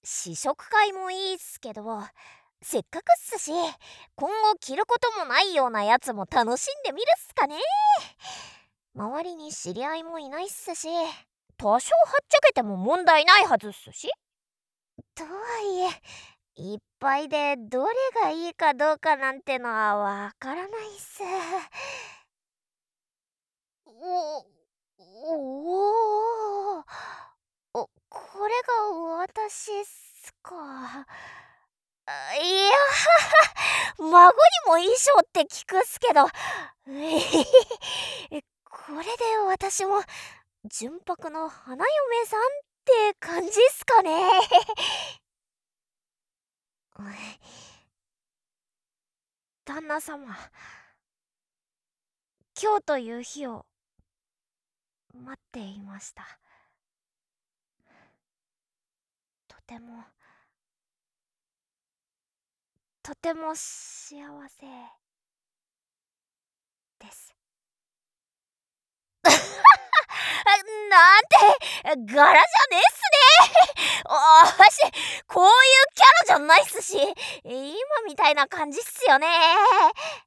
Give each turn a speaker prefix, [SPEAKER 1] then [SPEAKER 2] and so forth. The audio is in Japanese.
[SPEAKER 1] 試食会もいいっすけど、せっかくっすし、今後着ることもないようなやつも楽しんでみるっすかね。周りに知り合いもいないっすし、多少はっちゃけても問題ないはずっすし。とはいえ、いっぱいでどれがいいかどうかなんてのはわからないっす。おおおお、これが私っすか。いや孫にも衣装って聞くっすけど、これで私も純白の花嫁さんって感じっすかね。旦那様、今日という日を待っていました。とてもとても幸せです。なんて柄じゃねえっすね。私こういうキャラじゃないっすし、今みたいな感じっすよね。